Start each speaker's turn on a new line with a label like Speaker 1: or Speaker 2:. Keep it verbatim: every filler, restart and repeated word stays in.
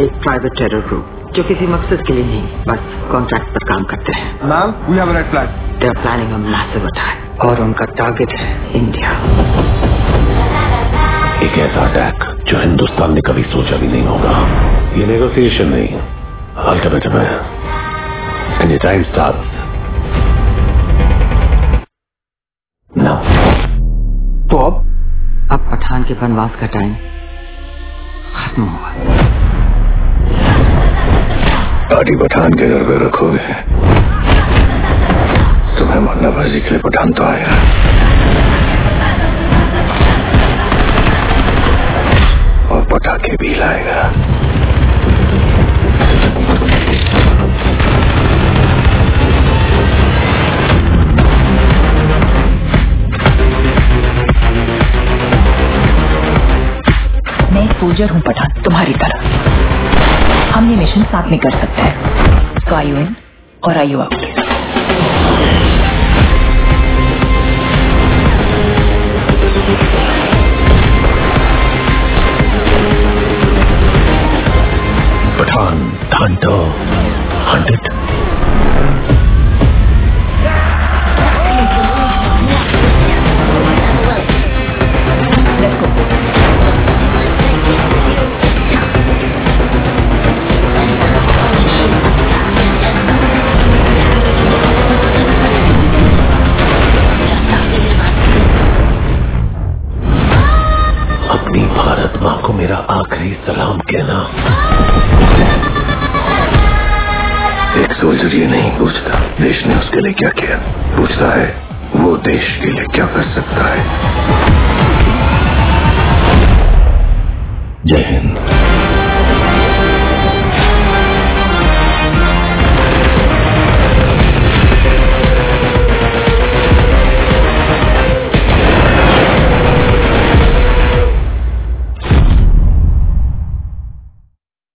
Speaker 1: एक private terror group जो किसी मकसद के लिए नहीं, बस कॉन्ट्रैक्ट पर काम करते हैं।
Speaker 2: Ma'am, we have a red flag.
Speaker 1: They are planning a massive attack और उनका टारगेट है इंडिया।
Speaker 3: एक ऐसा अटैक जो हिंदुस्तान ने कभी सोचा भी नहीं होगा। ये नेगोशिएशन नहीं, अल्टीमेटम है। Any time starts now.
Speaker 2: तो अब
Speaker 1: अब पठान के वनवास का टाइम खत्म हुआ।
Speaker 3: पार्टी पठान के घर पे रखोगे, तुम्हें मरनाबाजी के लिए पठान तो आएगा। और पटाखे भी लाएगा।
Speaker 4: मैं एक सोल्जर हूँ पठान, तुम्हारी तरह। हम ये मिशन साथ में कर सकते हैं। तो आर यू इन और are you out?
Speaker 3: Pathaan hunter hunted. अपनी भारत माँ को मेरा आखिरी सलाम कहना। एक सोल्जर ये नहीं पूछता देश ने उसके लिए क्या किया, पूछता है वो देश के लिए क्या कर सकता है।